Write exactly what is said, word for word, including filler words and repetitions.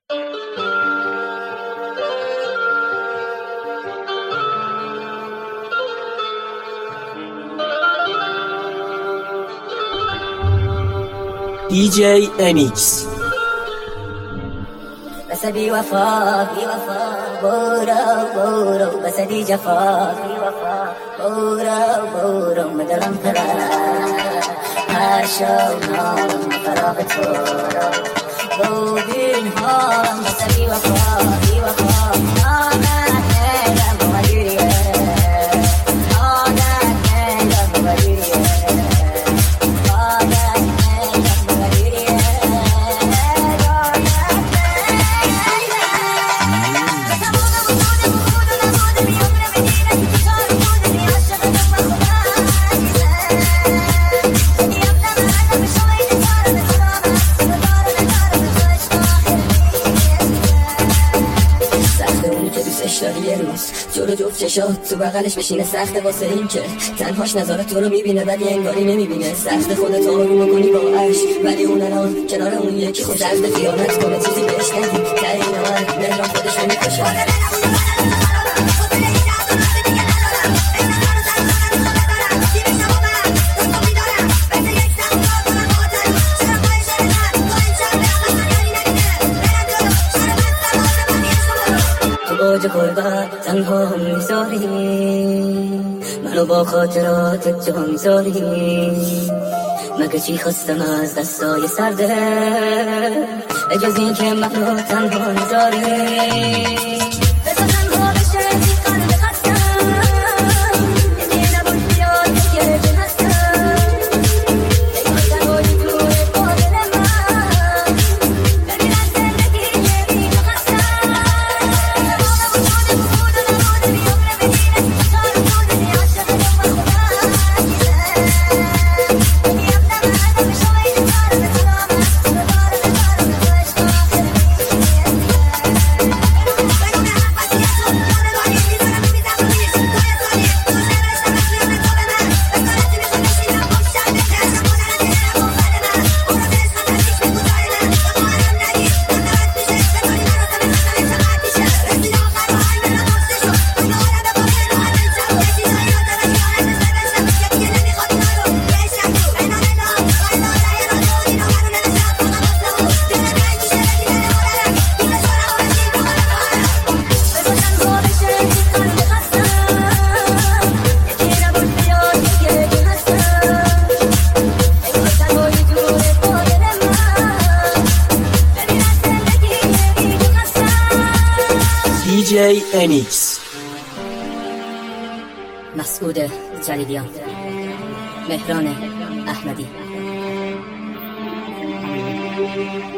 دی جی امیکس بس بی وفا بی وفا برو برو بس بی جفا بی وفا برو برو مدلم پرد هر شب نام فراغ تو بودین هام بس بی وفا بی وفا آمد نیدم مجریه آمد نیدم مجریه یه روز جلو جفت چشات تو بغلش بشینه سخته واسه این که تنهاش نظاره تو رو میبینه ولی انگاری نمیبینه سخت خودت آروم میکنی با عشق ولی اون الان کنار اون یکی خود درد خیانت کنه چیزی بهش نگی در این آن مهران خودش رو میکشه اوج غربت تنها هم میذاری منو با خاطرات جا میذاری مگه چی خواستم از دستای سرده اجاز این که منو تنها میذاری دی جی امیکس مسعود جلیلیان مهران احمدی